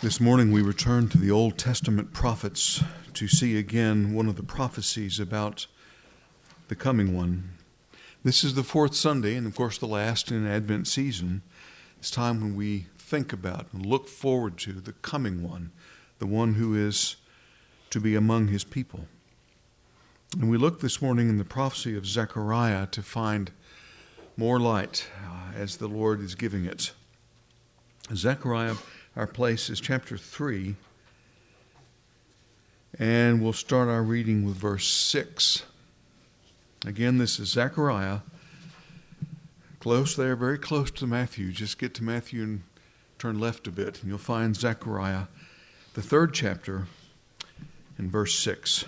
This morning we return to the Old Testament prophets to see again one of the prophecies about the coming one. This is the fourth Sunday, and of course the last in Advent season. It's time when we think about and look forward to the coming one, the one who is to be among his people. And we look this morning in the prophecy of Zechariah to find more light as the Lord is giving it. Zechariah, our place is chapter 3, and we'll start our reading with verse 6. Again, this is Zechariah, close there, very close to Matthew. Just get to Matthew and turn left a bit, and you'll find Zechariah, the third chapter, in verse 6.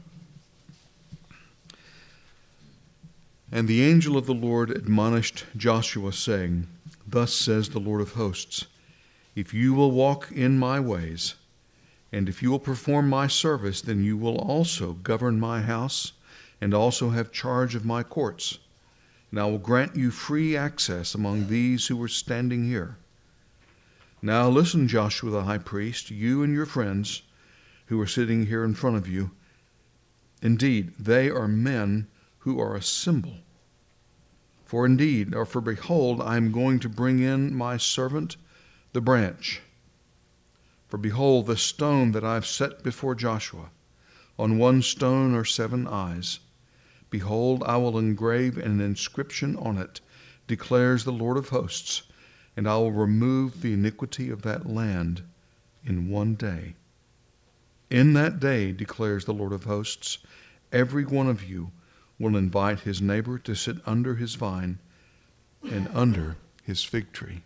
And the angel of the Lord admonished Joshua, saying, Thus says the Lord of hosts, if you will walk in my ways, and if you will perform my service, then you will also govern my house, and also have charge of my courts. And I will grant you free access among these who are standing here. Now listen, Joshua the high priest, you and your friends who are sitting here in front of you. Indeed, they are men who are a symbol. For behold, I am going to bring in my servant, the branch. For behold, the stone that I have set before Joshua, on one stone are 7 eyes. Behold, I will engrave an inscription on it, declares the Lord of hosts, and I will remove the iniquity of that land in one day. In that day, declares the Lord of hosts, every one of you will invite his neighbor to sit under his vine and under his fig tree.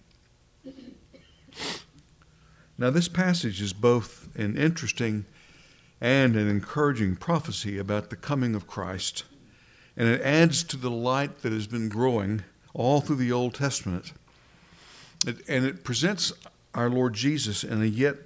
Now, this passage is both an interesting and an encouraging prophecy about the coming of Christ, and it adds to the light that has been growing all through the Old Testament. And it presents our Lord Jesus in a yet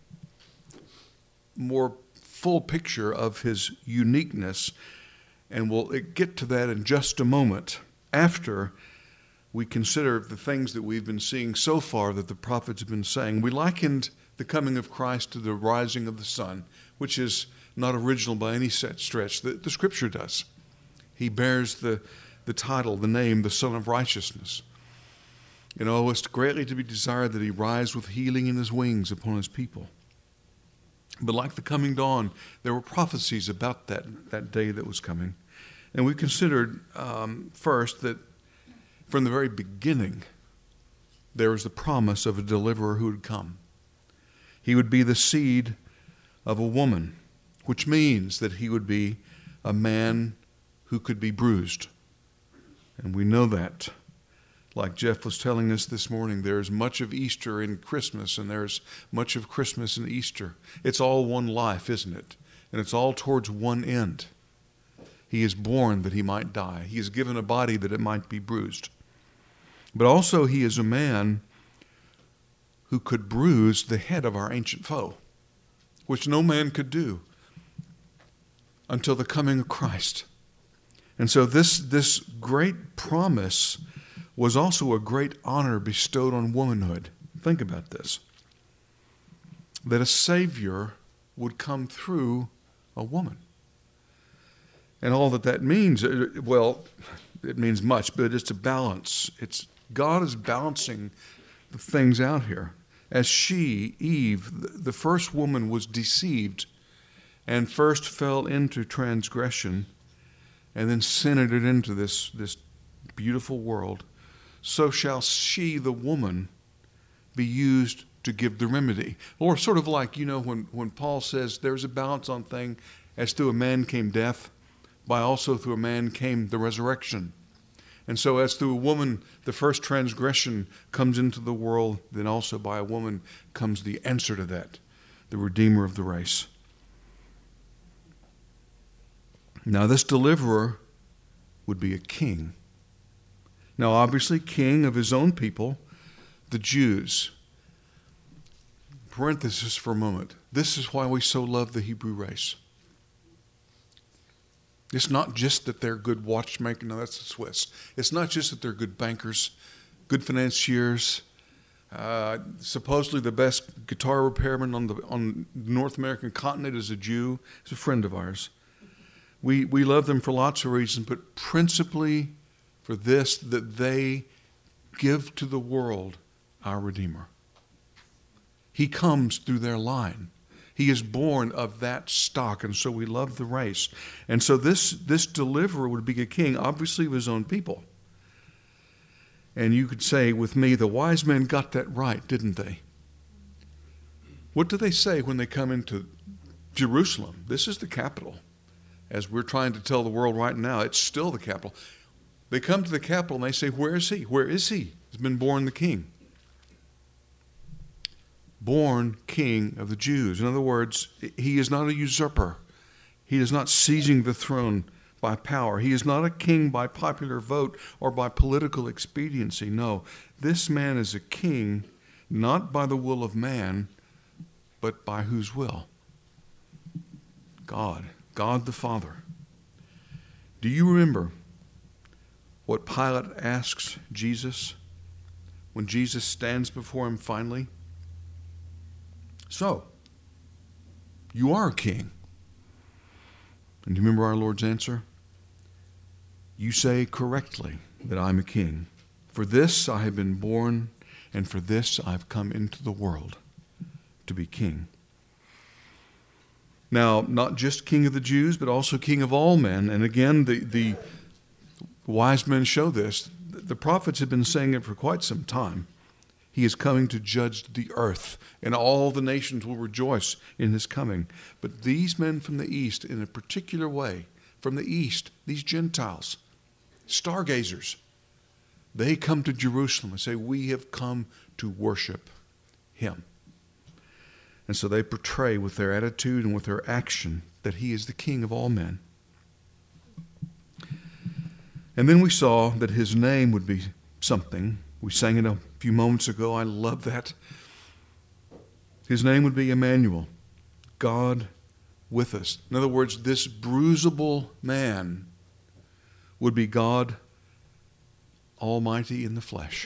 more full picture of his uniqueness, and we'll get to that in just a moment after we consider the things that we've been seeing so far that the prophets have been saying. We likened the coming of Christ to the rising of the sun, which is not original by any stretch. The Scripture does. He bears the title, the name, the Son of Righteousness. You know, it's greatly to be desired that he rise with healing in his wings upon his people. But like the coming dawn, there were prophecies about that day that was coming. And we considered first that from the very beginning, there was the promise of a deliverer who would come. He would be the seed of a woman, which means that he would be a man who could be bruised. And we know that. Like Jeff was telling us this morning, there's much of Easter in Christmas, and there's much of Christmas in Easter. It's all one life, isn't it? And it's all towards one end. He is born that he might die. He is given a body that it might be bruised. But also he is a man who could bruise the head of our ancient foe, which no man could do until the coming of Christ. And so this great promise was also a great honor bestowed on womanhood. Think about this. That a Savior would come through a woman. And all that means, well, it means much, but it's a balance. God is balancing the things out here. As she, Eve, the first woman, was deceived and first fell into transgression and then sin entered into this beautiful world, so shall she, the woman, be used to give the remedy. Or sort of like, you know, when Paul says there's a balance on thing, as through a man came death, by also through a man came the resurrection. And so as through a woman, the first transgression comes into the world, then also by a woman comes the answer to that, the Redeemer of the race. Now this deliverer would be a king. Now obviously king of his own people, the Jews. Parenthesis for a moment. This is why we so love the Hebrew race. It's not just that they're good watchmakers. No, that's the Swiss. It's not just that they're good bankers, good financiers, Supposedly the best guitar repairman on the North American continent is a Jew. He's a friend of ours. We love them for lots of reasons, but principally for this, that they give to the world our Redeemer. He comes through their line. He is born of that stock, and so we love the race. And so this deliverer would be a king, obviously of his own people. And you could say with me, the wise men got that right, didn't they? What do they say when they come into Jerusalem? This is the capital. As we're trying to tell the world right now, it's still the capital. They come to the capital and they say, where is he? Where is he? He's been born the king. Born king of the Jews. In other words, he is not a usurper. He is not seizing the throne by power. He is not a king by popular vote or by political expediency. No, this man is a king not by the will of man, but by whose will? God the Father. Do you remember what Pilate asks Jesus when Jesus stands before him finally? So, you are a king. And do you remember our Lord's answer? You say correctly that I'm a king. For this I have been born, and for this I've come into the world, to be king. Now, not just king of the Jews, but also king of all men. And again, the wise men show this. The prophets have been saying it for quite some time. He is coming to judge the earth, and all the nations will rejoice in his coming. But these men from the east, in a particular way, from the east, these Gentiles, stargazers, they come to Jerusalem and say, we have come to worship him. And so they portray with their attitude and with their action that he is the king of all men. And then we saw that his name would be something. We sang it a few moments ago. I love that. His name would be Emmanuel, God with us. In other words, this bruisable man would be God Almighty in the flesh.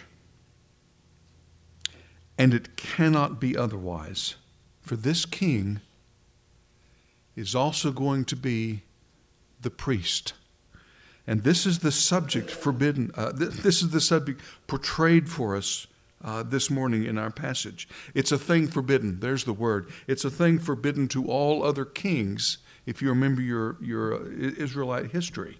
And it cannot be otherwise. For this king is also going to be the priest. And this is the subject forbidden. This is the subject portrayed for us this morning in our passage. It's a thing forbidden. There's the word. It's a thing forbidden to all other kings, if you remember your Israelite history.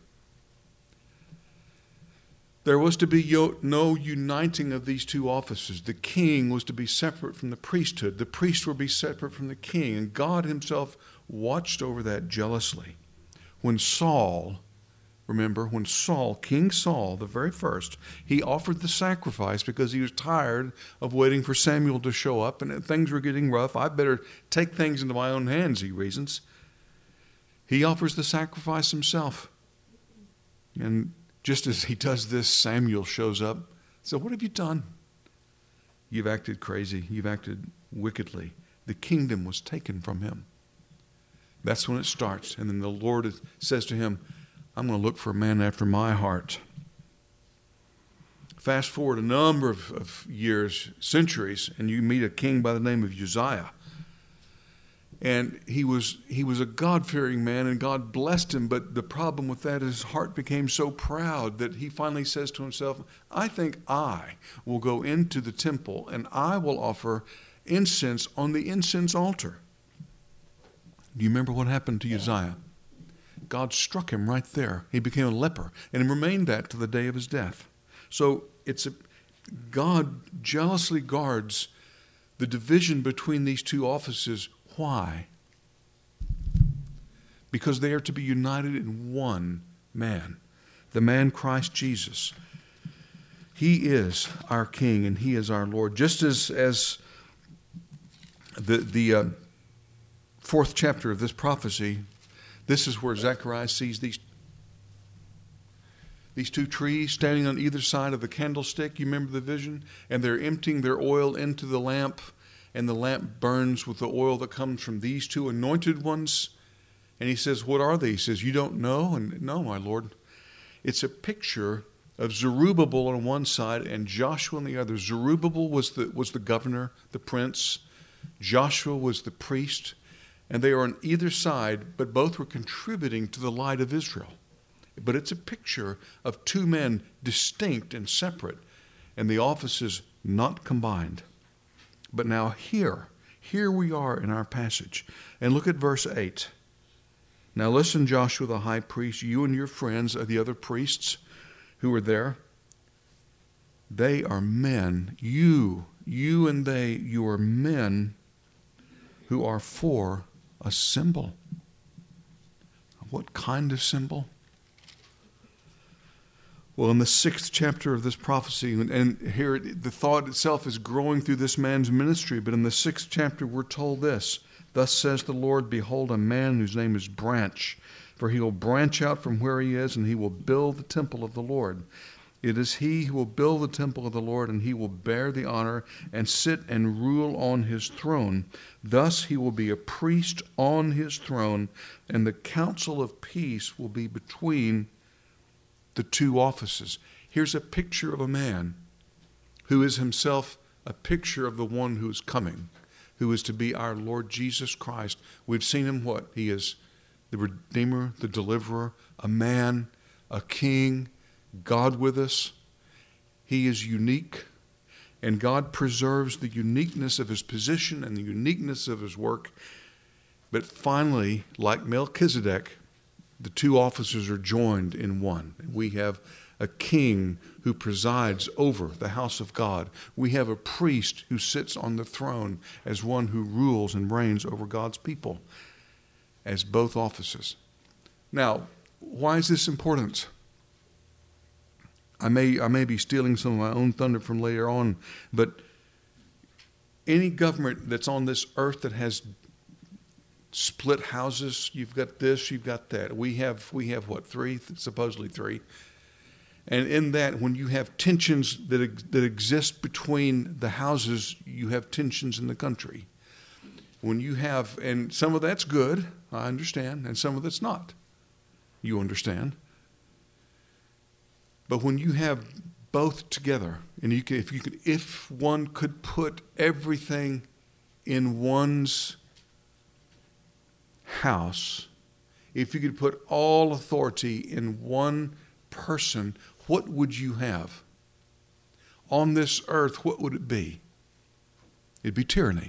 There was to be no uniting of these two offices. The king was to be separate from the priesthood. The priest would be separate from the king. And God himself watched over that jealously. When Saul, remember, when King Saul, the very first, he offered the sacrifice because he was tired of waiting for Samuel to show up and things were getting rough. I better take things into my own hands, he reasons. He offers the sacrifice himself. And just as he does this, Samuel shows up. So what have you done? You've acted crazy. You've acted wickedly. The kingdom was taken from him. That's when it starts. And then the Lord says to him, I'm going to look for a man after my heart. Fast forward a number of years, centuries, and you meet a king by the name of Uzziah. And he was a God-fearing man, and God blessed him. But the problem with that is his heart became so proud that he finally says to himself, I think I will go into the temple and I will offer incense on the incense altar. Do you remember what happened to Uzziah? God struck him right there. He became a leper, and he remained that to the day of his death. So God jealously guards the division between these two offices. Why? Because they are to be united in one man, the man Christ Jesus. He is our King and he is our Lord. Just as the fourth chapter of this prophecy, this is where Zechariah sees these two trees standing on either side of the candlestick. You remember the vision? And they're emptying their oil into the lamp. And the lamp burns with the oil that comes from these two anointed ones. And he says, what are they? He says, you don't know? And no, my Lord. It's a picture of Zerubbabel on one side and Joshua on the other. Zerubbabel was the governor, the prince. Joshua was the priest. And they are on either side, but both were contributing to the light of Israel. But it's a picture of two men distinct and separate, and the offices not combined. But now here we are in our passage. And look at verse 8. Now listen, Joshua the high priest, you and your friends are the other priests who are there. They are men. You and they, you are men who are for a symbol. What kind of symbol? Well, in the 6th chapter of this prophecy, and here the thought itself is growing through this man's ministry, but in the 6th chapter we're told this, thus says the Lord, behold, a man whose name is Branch, for he will branch out from where he is, and he will build the temple of the Lord. It is he who will build the temple of the Lord, and he will bear the honor and sit and rule on his throne. Thus he will be a priest on his throne, and the counsel of peace will be between the two offices. Here's a picture of a man who is himself a picture of the one who is coming, who is to be our Lord Jesus Christ. We've seen him what? He is the Redeemer, the Deliverer, a man, a king, God with us. He is unique, and God preserves the uniqueness of his position and the uniqueness of his work. But finally, like Melchizedek, the two officers are joined in one. We have a king who presides over the house of God. We have a priest who sits on the throne as one who rules and reigns over God's people, as both offices. Now, why is this important? I may be stealing some of my own thunder from later on, but any government that's on this earth that has split houses, you've got this, you've got that. We have what, 3? Supposedly 3. And in that, when you have tensions that exist between the houses, you have tensions in the country. When you have, and some of that's good, I understand, and some of that's not. You understand. But when you have both together, and if one could put everything in one's house, if you could put all authority in one person, what would you have? On this earth, what would it be? It'd be tyranny.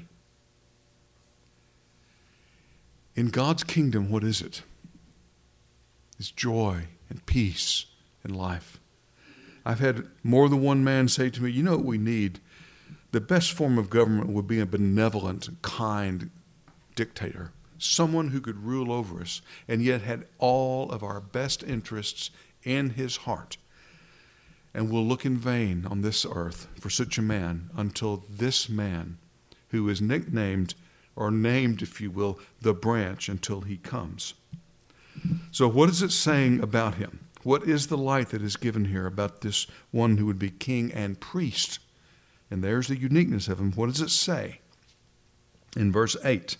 In God's kingdom, what is it? It's joy and peace and life. I've had more than one man say to me, you know what we need? The best form of government would be a benevolent, kind dictator. Someone who could rule over us and yet had all of our best interests in his heart. And we'll look in vain on this earth for such a man until this man, who is nicknamed, or named, if you will, the branch, until he comes. So what is it saying about him? What is the light that is given here about this one who would be king and priest? And there's the uniqueness of him. What does it say? In verse 8,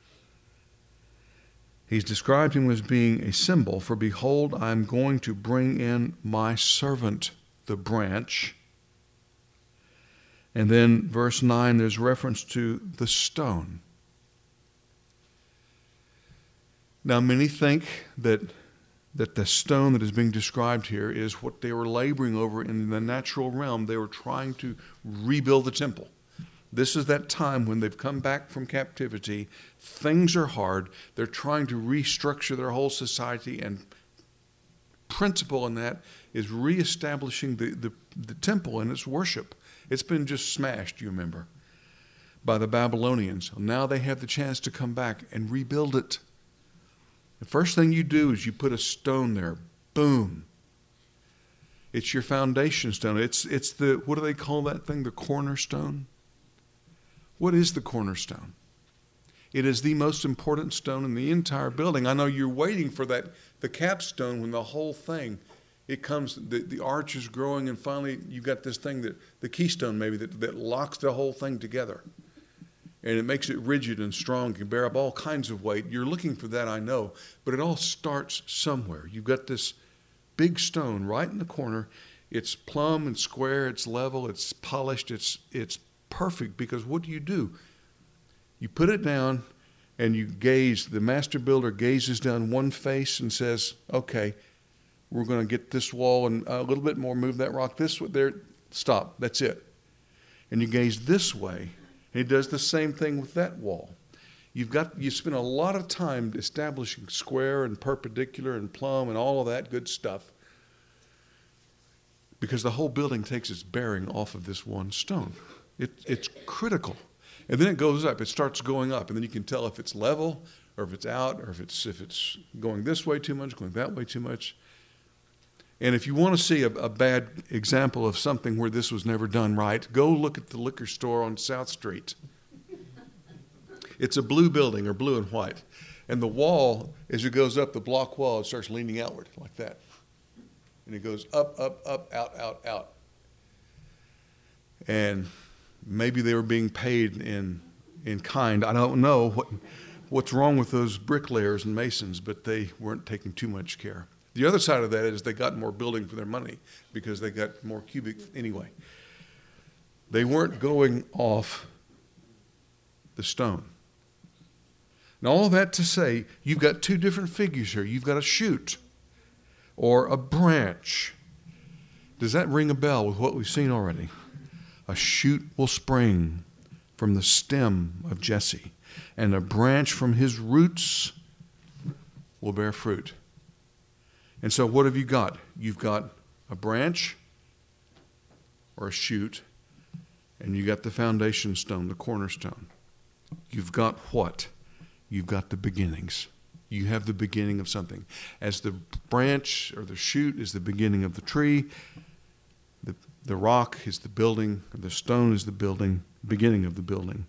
he's described him as being a symbol. For behold, I am going to bring in my servant, the branch. And then verse 9, there's reference to the stone. Now, many think that the stone that is being described here is what they were laboring over in the natural realm. They were trying to rebuild the temple. This is that time when they've come back from captivity. Things are hard. They're trying to restructure their whole society, and principle in that is reestablishing the temple and its worship. It's been just smashed, you remember, by the Babylonians. Now they have the chance to come back and rebuild it. The first thing you do is you put a stone there. Boom. It's your foundation stone. It's the, what do they call that thing? The cornerstone? What is the cornerstone? It is the most important stone in the entire building. I know you're waiting for that, the capstone, when the whole thing, it comes, the arch is growing, and finally you've got this thing, the keystone maybe, that locks the whole thing together. And it makes it rigid and strong, can bear up all kinds of weight. You're looking for that, I know, but it all starts somewhere. You've got this big stone right in the corner, It's plumb and square, it's level, it's polished, it's perfect, because what do? You put it down and you gaze. The master builder gazes down one face and says, okay, we're going to get this wall and a little bit more, move that rock this way, there, stop, that's it. And you gaze this way, and he does the same thing with that wall. You spend a lot of time establishing square and perpendicular and plumb and all of that good stuff, because the whole building takes its bearing off of this one stone. It's critical. And then it goes up. It starts going up. And then you can tell if it's level or if it's out, or if it's going this way too much, going that way too much. And if you want to see a bad example of something where this was never done right, go look at the liquor store on South Street. It's a blue building, or blue and white. And the wall, as it goes up, the block wall, it starts leaning outward like that. And it goes up, up, up, out, out, out. And maybe they were being paid in kind. I don't know what's wrong with those bricklayers and masons, but they weren't taking too much care. The other side of that is they got more building for their money because they got more cubic anyway. They weren't going off the stone. Now, all that to say, you've got two different figures here. You've got a shoot or a branch. Does that ring a bell with what we've seen already? A shoot will spring from the stem of Jesse, and a branch from his roots will bear fruit. And so what have you got? You've got a branch or a shoot, and you got the foundation stone, the cornerstone. You've got what? You've got the beginnings. You have the beginning of something. As the branch or the shoot is the beginning of the tree, the rock is the building, the stone is the building, beginning of the building.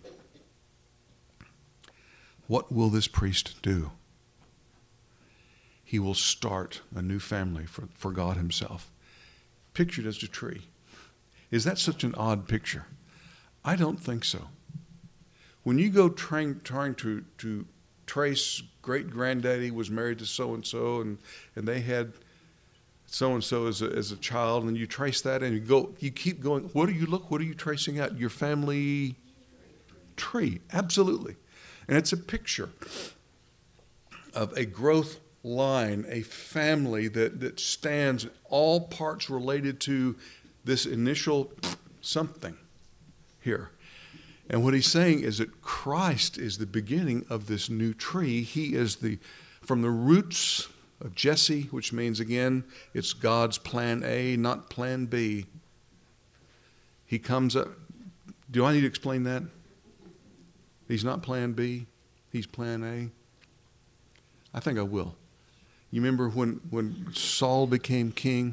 What will this priest do? He will start a new family for God himself, pictured as a tree. Is that such an odd picture? I don't think so. When you go trying to trace great-granddaddy was married to so-and-so, and they had so-and-so as a child, and you trace that, and you keep going. What are you tracing out? Your family tree. Absolutely. And it's a picture of a growth line, a family that stands, all parts related to this initial something here. And what he's saying is that Christ is the beginning of this new tree. He is from the roots of Jesse, which means, again, it's God's plan A, not plan B. He comes up. Do I need to explain that? He's not plan B. He's plan A. I think I will. You remember when Saul became king?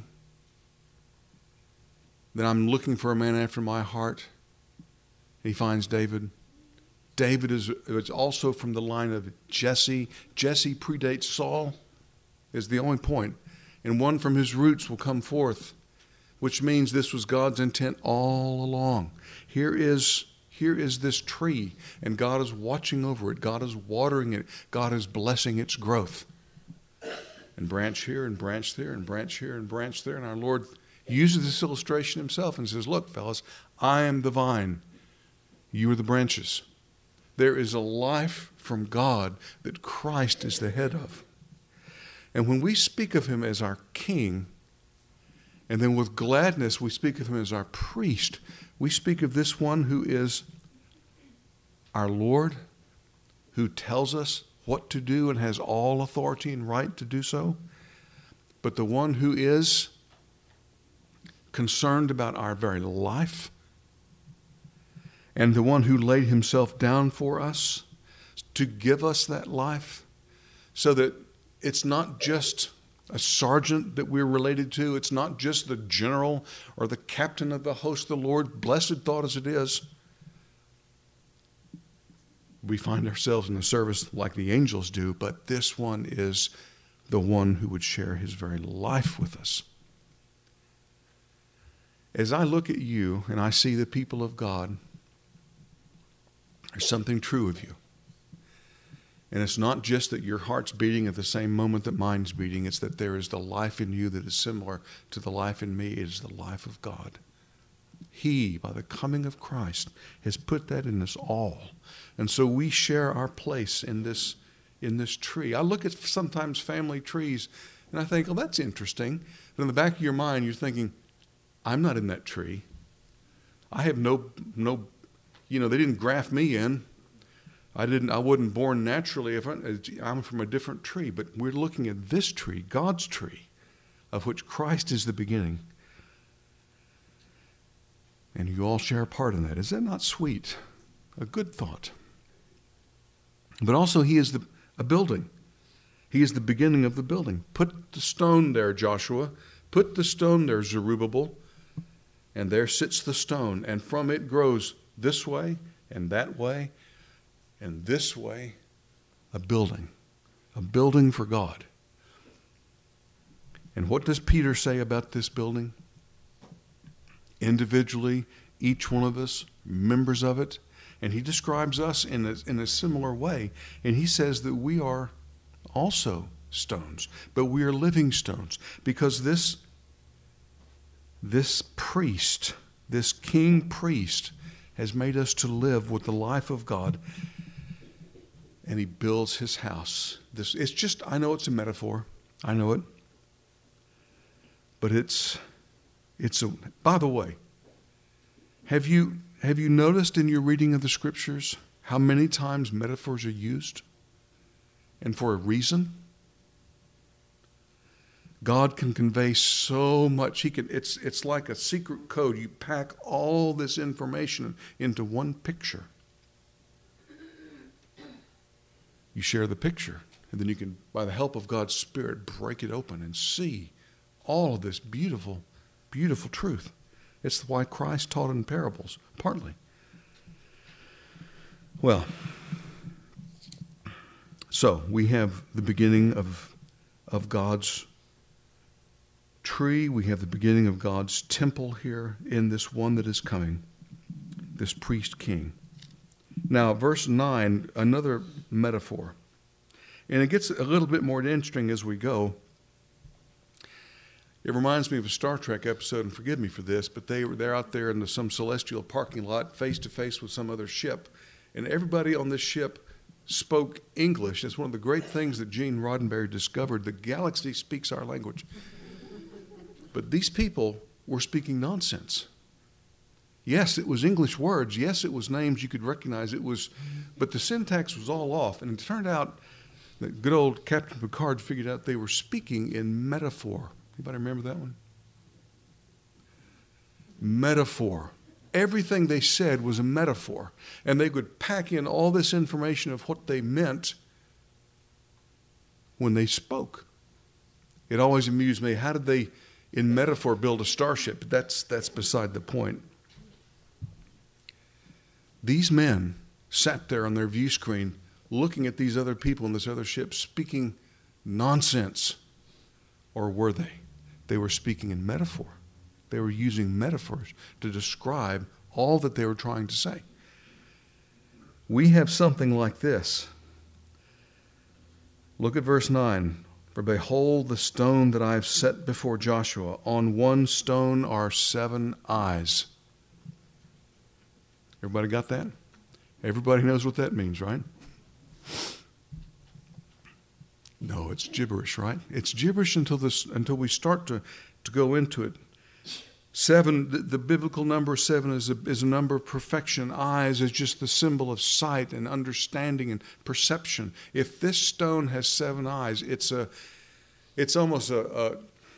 Then I'm looking for a man after my heart. He finds David. David is also from the line of Jesse. Jesse predates Saul, is the only point. And one from his roots will come forth, which means this was God's intent all along. Here is this tree, and God is watching over it. God is watering it. God is blessing its growth. And branch here, and branch there, and branch here, and branch there. And our Lord uses this illustration himself and says, look, fellas, I am the vine. You are the branches. There is a life from God that Christ is the head of. And when we speak of him as our king, and then with gladness we speak of him as our priest, we speak of this one who is our Lord, who tells us what to do and has all authority and right to do so, but the one who is concerned about our very life, and the one who laid himself down for us to give us that life, so that it's not just a sergeant that we're related to. It's not just the general or the captain of the host of the Lord, blessed thought as it is. We find ourselves in the service like the angels do, but this one is the one who would share his very life with us. As I look at you and I see the people of God, there's something true of you. And it's not just that your heart's beating at the same moment that mine's beating. It's that there is the life in you that is similar to the life in me. It is the life of God. He, by the coming of Christ, has put that in us all. And so we share our place in this tree. I look at sometimes family trees and I think, oh, that's interesting. But in the back of your mind, you're thinking, I'm not in that tree. I have no, they didn't graft me in. I wasn't born naturally. I'm from a different tree. But we're looking at this tree, God's tree, of which Christ is the beginning. And you all share a part in that. Is that not sweet? A good thought. But also he is a building. He is the beginning of the building. Put the stone there, Joshua. Put the stone there, Zerubbabel. And there sits the stone. And from it grows this way and that way and this way, a building for God. And what does Peter say about this building? Individually, each one of us, members of it. And he describes us in a similar way. And he says that we are also stones, but we are living stones. Because this priest, this king priest, has made us to live with the life of God. And he builds his house. I know it's a metaphor. I know it. But by the way, have you noticed in your reading of the scriptures how many times metaphors are used? And for a reason? God can convey so much. It's like a secret code. You pack all this information into one picture. You share the picture, and then you can, by the help of God's Spirit, break it open and see all of this beautiful, beautiful truth. It's why Christ taught in parables, partly. Well, so we have the beginning of God's tree. We have the beginning of God's temple here in this one that is coming, this priest king. Now, verse 9, another metaphor. And it gets a little bit more interesting as we go. It reminds me of a Star Trek episode, and forgive me for this, but they're out there in some celestial parking lot, face to face with some other ship. And everybody on this ship spoke English. It's one of the great things that Gene Roddenberry discovered. The galaxy speaks our language. But these people were speaking nonsense. Yes, it was English words. Yes, it was names you could recognize. But the syntax was all off. And it turned out that good old Captain Picard figured out they were speaking in metaphor. Anybody remember that one? Metaphor. Everything they said was a metaphor. And they could pack in all this information of what they meant when they spoke. It always amused me. How did they, in metaphor, build a starship? That's beside the point. These men sat there on their view screen looking at these other people in this other ship speaking nonsense. Or were they? They were speaking in metaphor. They were using metaphors to describe all that they were trying to say. We have something like this. Look at verse 9. For behold, the stone that I have set before Joshua, on one stone are 7 eyes. Everybody got that? Everybody knows what that means, right? No, it's gibberish, right? It's gibberish until we start to go into it. 7, the biblical number 7 is a number of perfection. Eyes is just the symbol of sight and understanding and perception. If this stone has 7 eyes, it's almost a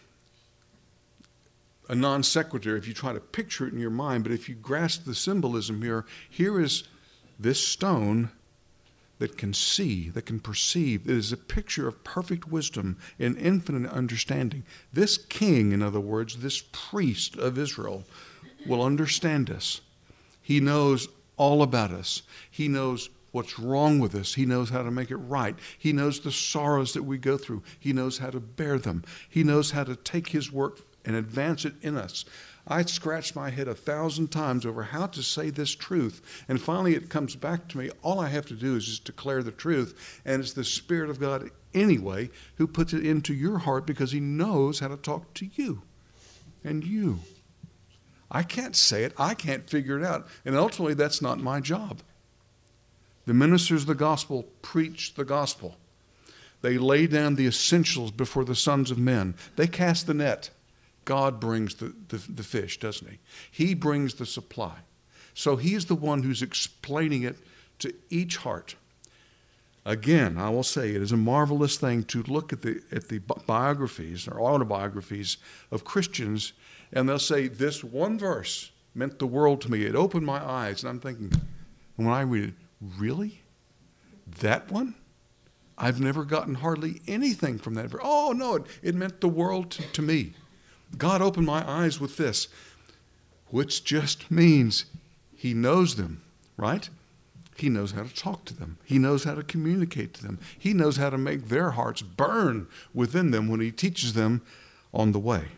non sequitur if you try to picture it in your mind. But if you grasp the symbolism here is this stone that can see, that can perceive. It is a picture of perfect wisdom and infinite understanding. This king, in other words, this priest of Israel, will understand us. He knows all about us. He knows what's wrong with us. He knows how to make it right. He knows the sorrows that we go through. He knows how to bear them. He knows how to take his work and advance it in us. I scratched my head 1,000 times over how to say this truth. And finally it comes back to me. All I have to do is just declare the truth. And it's the Spirit of God anyway who puts it into your heart because he knows how to talk to you and you. I can't say it. I can't figure it out. And ultimately, that's not my job. The ministers of the gospel preach the gospel. They lay down the essentials before the sons of men. They cast the net. God brings the fish, doesn't he? He brings the supply. So he's the one who's explaining it to each heart. Again, I will say it is a marvelous thing to look at the biographies or autobiographies of Christians, and they'll say, this one verse meant the world to me. It opened my eyes. And I'm thinking, when I read it, really? That one? I've never gotten hardly anything from that verse. Oh, no, it meant the world to me. God opened my eyes with this, which just means he knows them, right? He knows how to talk to them. He knows how to communicate to them. He knows how to make their hearts burn within them when he teaches them on the way.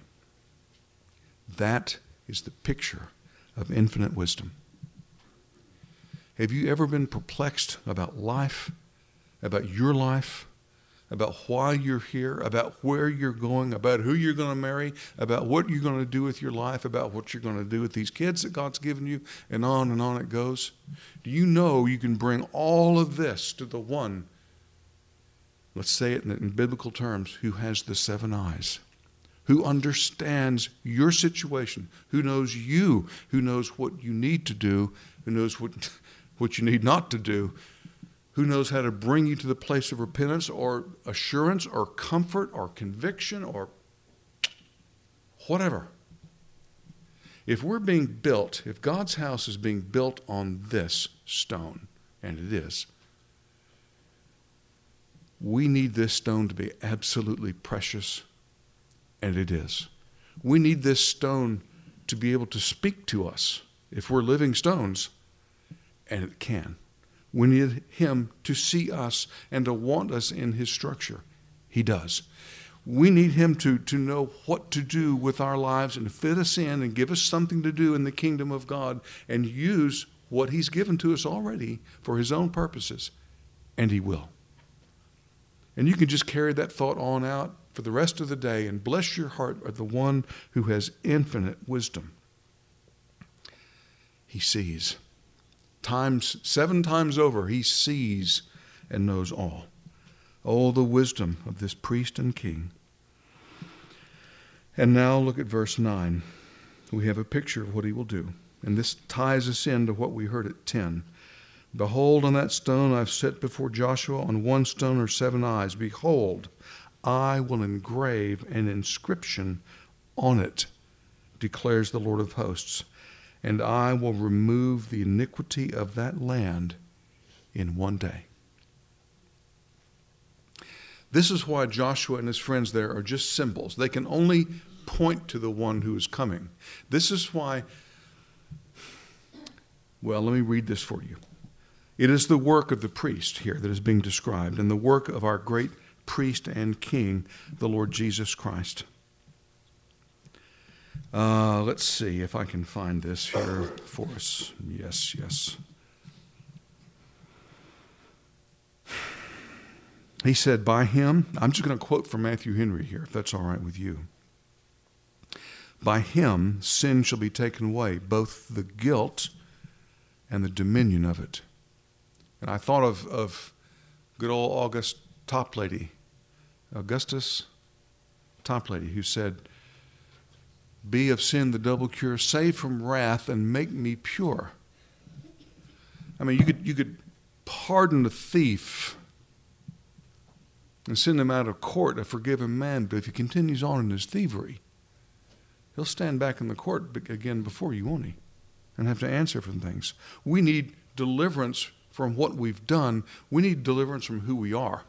That is the picture of infinite wisdom. Have you ever been perplexed about life, about your life, about why you're here, about where you're going, about who you're going to marry, about what you're going to do with your life, about what you're going to do with these kids that God's given you, and on it goes? Do you know you can bring all of this to the one, let's say it in biblical terms, who has the 7 eyes, who understands your situation, who knows you, who knows what you need to do, who knows what you need not to do, who knows how to bring you to the place of repentance or assurance or comfort or conviction or whatever. If we're being built, if God's house is being built on this stone, and it is, we need this stone to be absolutely precious, and it is. We need this stone to be able to speak to us if we're living stones, and it can. We need him to see us and to want us in his structure. He does. We need him to know what to do with our lives and fit us in and give us something to do in the kingdom of God and use what he's given to us already for his own purposes. And he will. And you can just carry that thought on out for the rest of the day and bless your heart at the one who has infinite wisdom. He sees. 7 times over, he sees and knows all. Oh, the wisdom of this priest and king. And now look at verse 9. We have a picture of what he will do. And this ties us into what we heard at 10. Behold, on that stone I've set before Joshua, on one stone are 7 eyes. Behold, I will engrave an inscription on it, declares the Lord of hosts. And I will remove the iniquity of that land in one day. This is why Joshua and his friends there are just symbols. They can only point to the one who is coming. This is why, well, let me read this for you. It is the work of the priest here that is being described, and the work of our great priest and king, the Lord Jesus Christ. Let's see if I can find this here for us. Yes. He said, by him, I'm just going to quote from Matthew Henry here, if that's all right with you. By him, sin shall be taken away, both the guilt and the dominion of it. And I thought of good old Augustus Toplady, who said, be of sin the double cure, save from wrath and make me pure. I mean, you could pardon a thief and send him out of court, a forgiven man, but if he continues on in his thievery, he'll stand back in the court again before you, won't he? And have to answer for things. We need deliverance from what we've done. We need deliverance from who we are.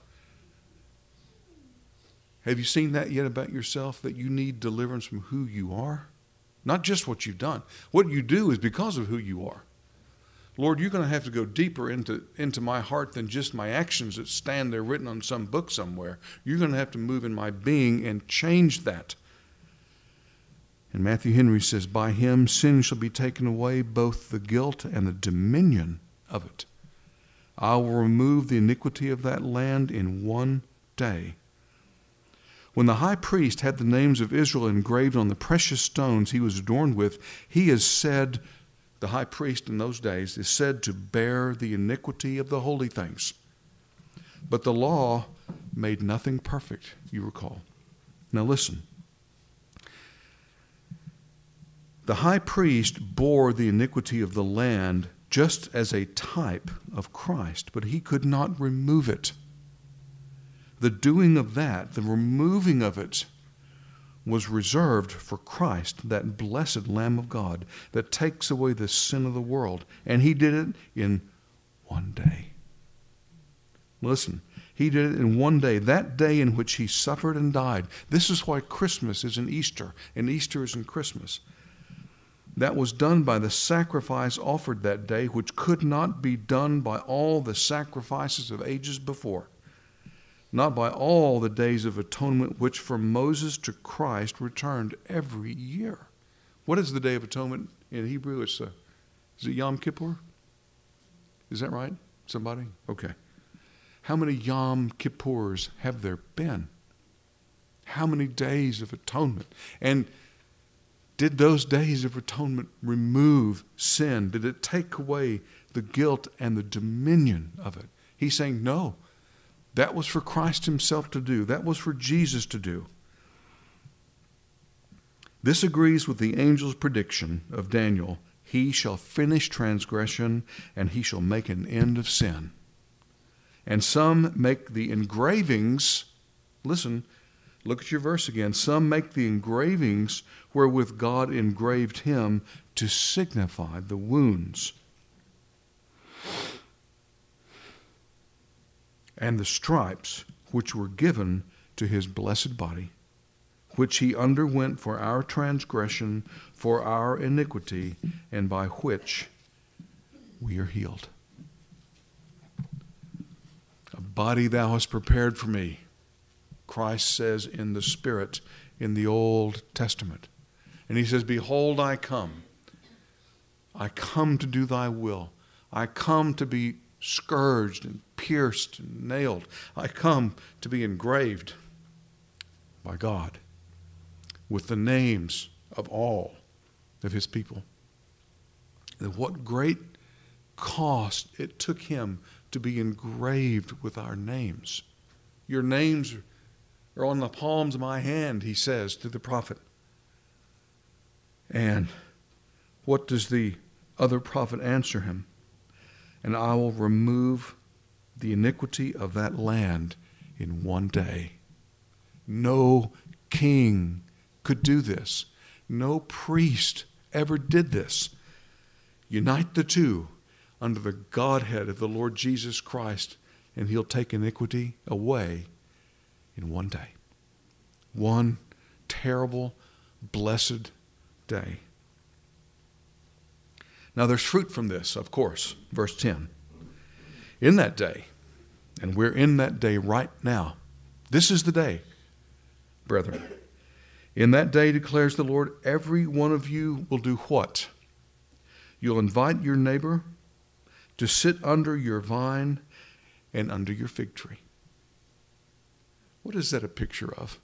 Have you seen that yet about yourself, that you need deliverance from who you are? Not just what you've done. What you do is because of who you are. Lord, you're going to have to go deeper into my heart than just my actions that stand there written on some book somewhere. You're going to have to move in my being and change that. And Matthew Henry says, by him sin shall be taken away, both the guilt and the dominion of it. I will remove the iniquity of that land in one day. When the high priest had the names of Israel engraved on the precious stones he was adorned with, he is said, the high priest in those days, is said to bear the iniquity of the holy things. But the law made nothing perfect, you recall. Now listen. The high priest bore the iniquity of the land just as a type of Christ, but he could not remove it. The doing of that, the removing of it, was reserved for Christ, that blessed Lamb of God that takes away the sin of the world. And he did it in one day. Listen, he did it in one day, that day in which he suffered and died. This is why Christmas is in Easter, and Easter is in Christmas. That was done by the sacrifice offered that day, which could not be done by all the sacrifices of ages before. Not by all the days of atonement which from Moses to Christ returned every year. What is the Day of Atonement in Hebrew? Is it Yom Kippur? Is that right? Somebody? Okay. How many Yom Kippurs have there been? How many days of atonement? And did those days of atonement remove sin? Did it take away the guilt and the dominion of it? He's saying no. That was for Christ himself to do. That was for Jesus to do. This agrees with the angel's prediction of Daniel. He shall finish transgression, and he shall make an end of sin. And some make the engravings, listen, look at your verse again. Some make the engravings wherewith God engraved him to signify the wounds and the stripes which were given to his blessed body, which he underwent for our transgression, for our iniquity, and by which we are healed. A body thou hast prepared for me, Christ says in the Spirit in the Old Testament. And he says, behold, I come. I come to do thy will. I come to be scourged and pierced and nailed. I come to be engraved by God with the names of all of his people. And what great cost it took him to be engraved with our names. Your names are on the palms of my hand, he says to the prophet. And what does the other prophet answer him? And I will remove the iniquity of that land in one day. No king could do this. No priest ever did this. Unite the two under the Godhead of the Lord Jesus Christ, and he'll take iniquity away in one day. One terrible, blessed day. Now there's fruit from this, of course. Verse 10. In that day, and we're in that day right now. This is the day, brethren. In that day, declares the Lord, every one of you will do what? You'll invite your neighbor to sit under your vine and under your fig tree. What is that a picture of?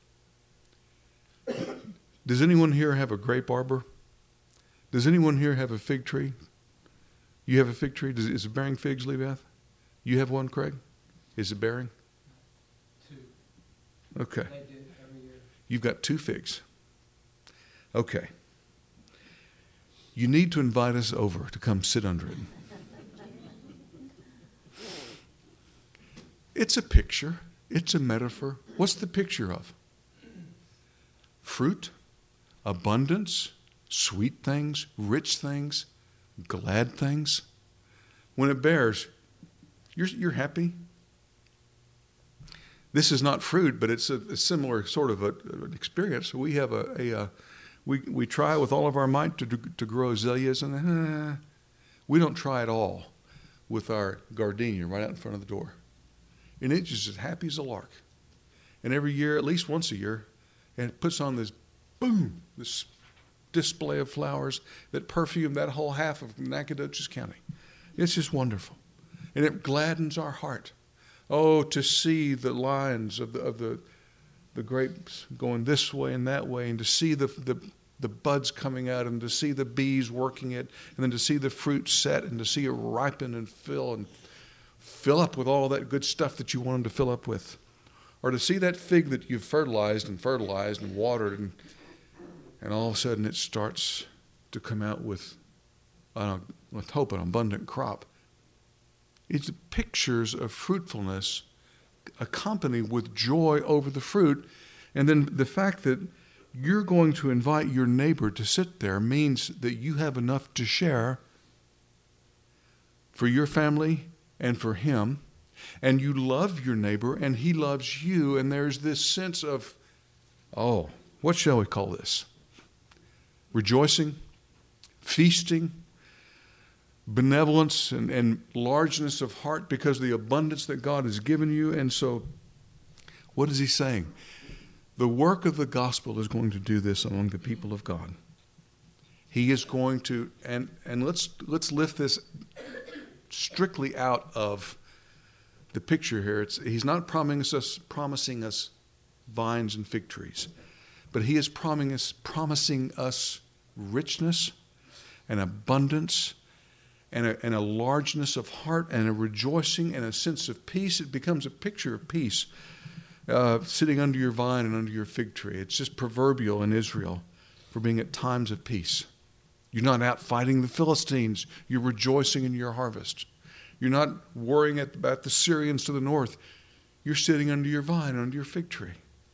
Does anyone here have a grape arbor? Does anyone here have a fig tree? You have a fig tree? Is it bearing figs, Leibeth? You have one, Craig? Is it bearing? 2. Okay. They do every year. You've got 2 figs. Okay. You need to invite us over to come sit under it. It's a picture. It's a metaphor. What's the picture of? Fruit, abundance, sweet things, rich things, glad things. When it bears, you're happy. This is not fruit, but it's a similar sort of an experience. We have we try with all of our might to grow azaleas, and we don't try at all with our gardenia right out in front of the door. And it's just as happy as a lark. And every year, at least once a year, and it puts on this boom, this display of flowers that perfume that whole half of Nacogdoches County. It's just wonderful. And it gladdens our heart. Oh, to see the lines of the grapes going this way and that way, and to see the buds coming out, and to see the bees working it, and then to see the fruit set, and to see it ripen and fill up with all that good stuff that you want them to fill up with. Or to see that fig that you've fertilized and watered, and all of a sudden it starts to come out with, let's hope, an abundant crop. It's pictures of fruitfulness accompanied with joy over the fruit. And then the fact that you're going to invite your neighbor to sit there means that you have enough to share for your family and for him. And you love your neighbor and he loves you. And there's this sense of, oh, what shall we call this? Rejoicing, feasting, benevolence and largeness of heart because of the abundance that God has given you. And so, what is he saying? The work of the gospel is going to do this among the people of God. He is going to, and let's lift this strictly out of the picture here. He's not promising us vines and fig trees, but he is promising us richness and abundance and a largeness of heart and a rejoicing and a sense of peace. It becomes a picture of peace sitting under your vine and under your fig tree. It's just proverbial in Israel for being at times of peace. You're not out fighting the Philistines. You're rejoicing in your harvest. You're not worrying about the Syrians to the north. You're sitting under your vine and under your fig tree.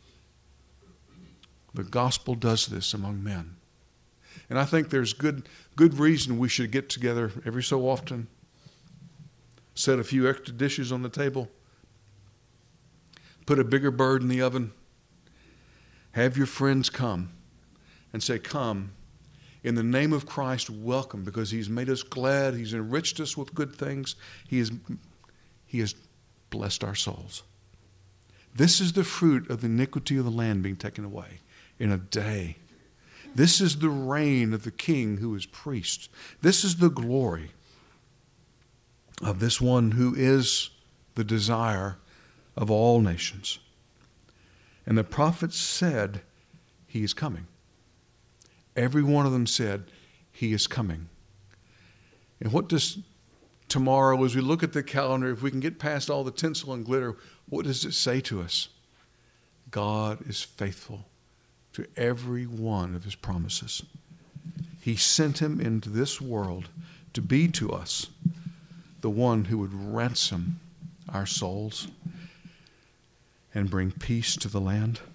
The gospel does this among men. And I think there's good reason we should get together every so often, set a few extra dishes on the table, put a bigger bird in the oven, have your friends come and say, come, in the name of Christ, welcome, because he's made us glad, he's enriched us with good things, he has blessed our souls. This is the fruit of the iniquity of the land being taken away in a day. This is the reign of the King who is priest. This is the glory of this one who is the desire of all nations. And the prophets said, he is coming. Every one of them said, he is coming. And what does tomorrow, as we look at the calendar, if we can get past all the tinsel and glitter, what does it say to us? God is faithful to every one of his promises. He sent him into this world to be to us the one who would ransom our souls and bring peace to the land.